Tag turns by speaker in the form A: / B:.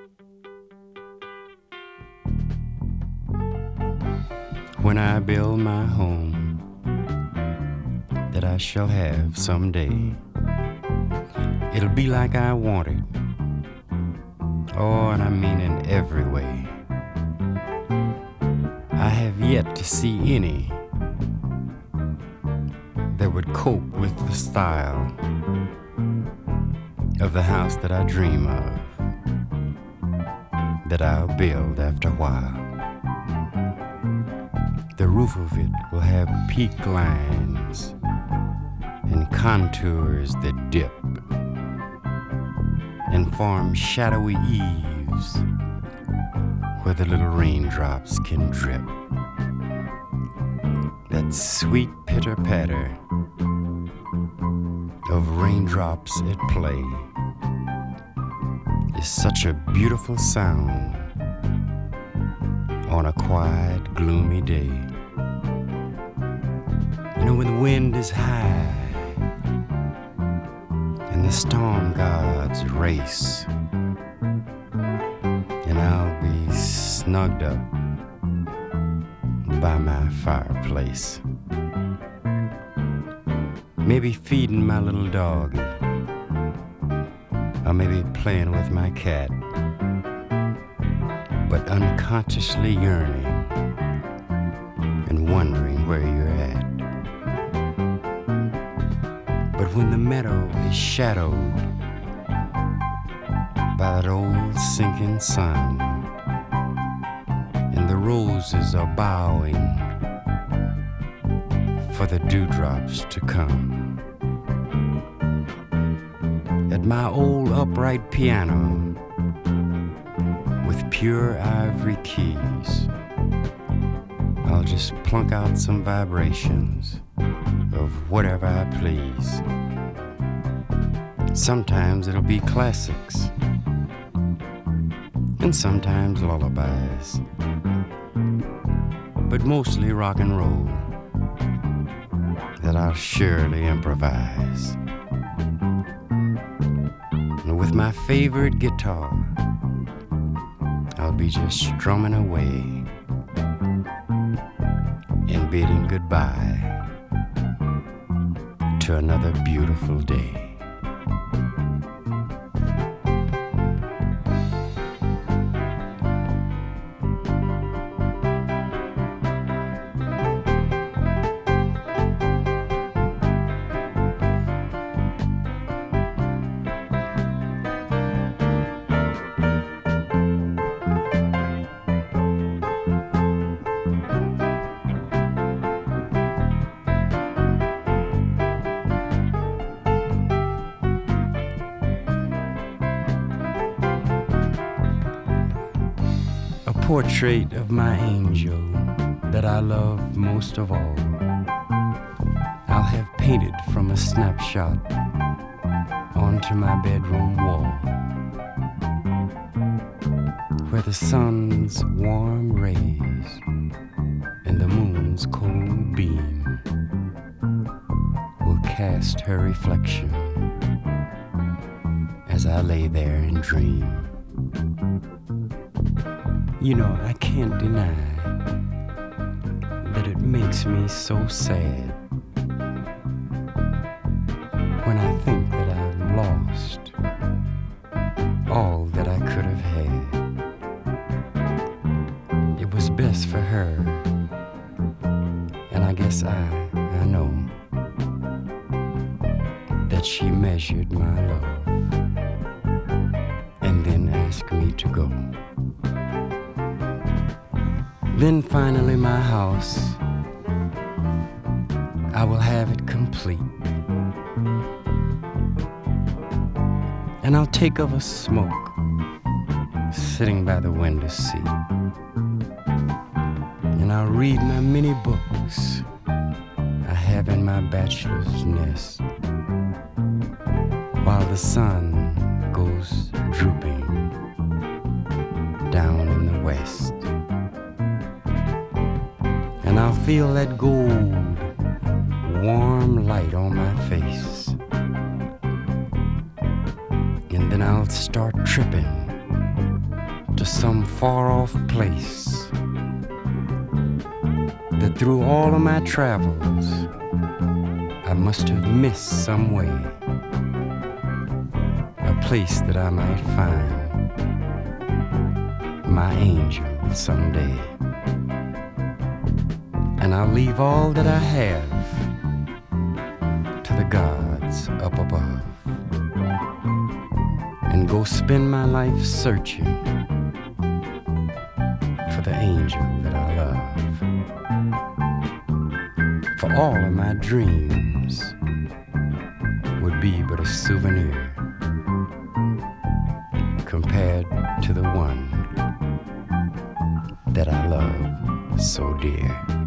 A: When I build my home that I shall have someday, it'll be like I want it. Oh, and I mean in every way. I have yet to see any that would cope with the style of the house that I dream of, that I'll build after a while. The roof of it will have peak lines and contours that dip and form shadowy eaves where the little raindrops can drip. That sweet pitter-patter of raindrops at play is such a beautiful sound on a quiet, gloomy day. You know, when the wind is high and the storm gods race, and I'll be snugged up by my fireplace, maybe feeding my little doggy, or maybe playing with my cat, but unconsciously yearning and wondering where you're at. But when the meadow is shadowed by that old sinking sun, and the roses are bowing for the dewdrops to come, at my old upright piano with pure ivory keys, I'll just plunk out some vibrations of whatever I please. Sometimes it'll be classics, and sometimes lullabies, but mostly rock and roll that I'll surely improvise. And with my favorite guitar, I'll be just strumming away and bidding goodbye to another beautiful day. Portrait of my angel that I love most of all, I'll have painted from a snapshot onto my bedroom wall, where the sun's warm rays and the moon's cold beam will cast her reflection as I lay there and dream. You know, I can't deny that it makes me so sad when I think that I've lost all that I could have had. It was best for her, and I guess I know that she measured my love and then asked me to go. Then finally my house, I will have it complete, and I'll take of a smoke sitting by the window seat, and I'll read my many books I have in my bachelor's nest, while the sun goes drooping down in the west. And I'll feel that gold, warm light on my face. And then I'll start tripping to some far-off place that through all of my travels I must have missed some way, a place that I might find my angel someday. And I'll leave all that I have to the gods up above and go spend my life searching for the angel that I love. For all of my dreams would be but a souvenir compared to the one that I love so dear.